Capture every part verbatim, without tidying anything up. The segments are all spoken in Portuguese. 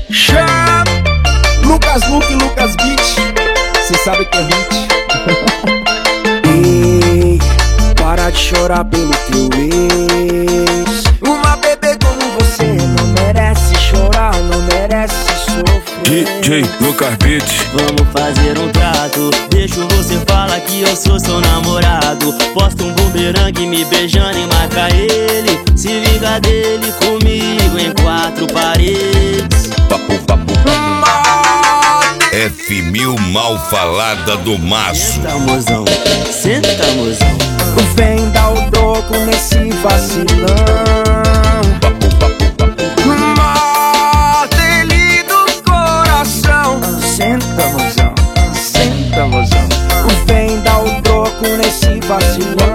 Chama Lucas Luke e Lucas Beat, cê sabe que é hit. Ei, para de chorar pelo teu ex. Uma bebê como você não merece chorar, não merece sofrer. D J Lucas Beat. Vamos fazer um trato, deixo você falar que eu sou seu namorado. Posta um bumerangue me beijando e marca ele. Se vinga dele comigo em quatro paredes. Papo, papo, F mil mal falada do maço. Senta, mozão, senta, mozão. Vem dar o troco nesse vacilão. Papo, papo, papo. Mata ele do coração. Senta, mozão, senta, mozão. Vem dar o troco nesse vacilão.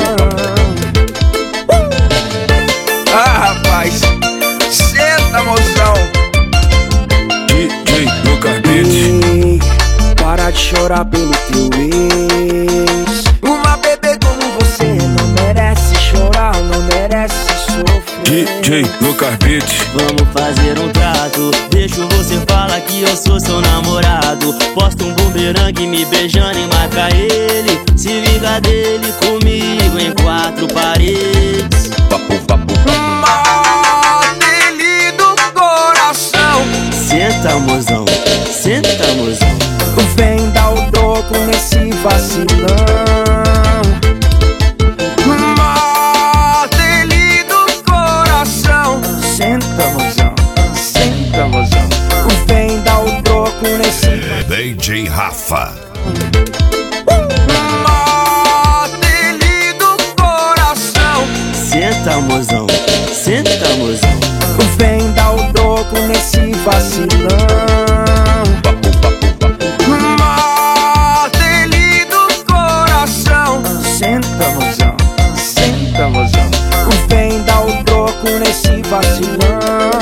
Ah, rapaz, senta, mozão. D J Lucas Beat. Ei, para de chorar pelo teu ex. Uma bebê como você não merece chorar, não merece sofrer. D J Lucas Beat. Vamos fazer um trato, deixo você falar que eu sou seu namorado. Posta um bumerangue me beijando e marca ele. Se vinga dele comigo em quatro paredes. Papo, papo, Mata ele do coração. Senta, mozão, senta, mozão. Vem dar o troco nesse vacilão. Mata ele do coração. Senta, mozão, senta, mozão. Vem dar o troco nesse vacilão. D J Rafa. Mata ele do coração. Senta, mozão, senta, mozão. Vem dar o troco nesse vacilão. Papo, papo, papo. Mata ele do coração. Senta, mozão, senta, mozão. Vem dar o troco nesse vacilão.